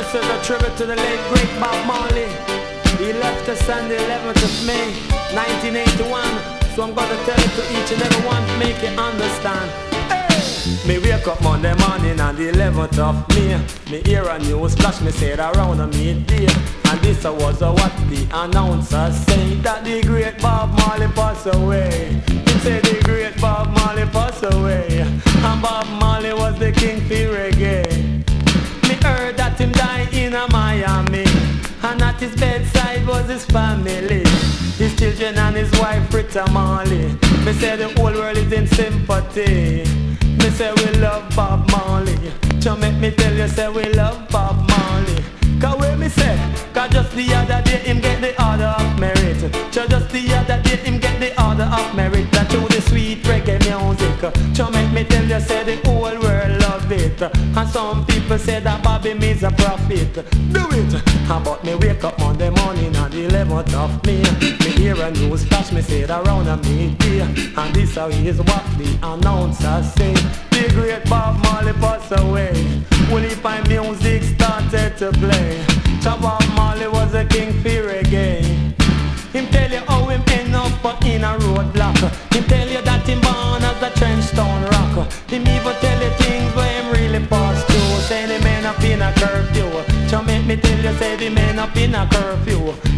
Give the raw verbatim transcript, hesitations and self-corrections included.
This is a tribute to the late great Bob Marley. He left us on the eleventh of May nineteen eighty-one. So I'm gonna tell it to each and every one to make you understand. Hey! Me wake up Monday morning on the eleventh of May. Me hear a news flash, me said around a midday. And this was uh, what the announcer said, that the great Bob Marley passed away. He said the great Bob Marley passed away. And Bob Marley was the king for reggae. Me heard that him died in a Miami, and at his bedside was his family, his children and his wife Rita Marley. Me say the whole world is in sympathy. Me say we love Bob Marley. So make me tell you, say we love Bob Marley. Cause what me say, cause just the other day him get the order of merit. So just the other day him get the order of merit. That through the sweet reggae music. So make me tell you, say the whole world love it. And some people say that Bobby means a prophet. Do it! But me wake up Monday morning on the eleventh of May. Me hear a news flash, me say it around a midday. And this is what the announcer say. The great Bob Marley passed away. Only my music started to play. So Bob Marley was a king for reggae. Him tell you how him end up in a roadblock. Him tell you that him born as a trench town rock. Him even tell you things where him really passed through. Say the man up in a curfew. So make me tell you, say the man up in a curfew.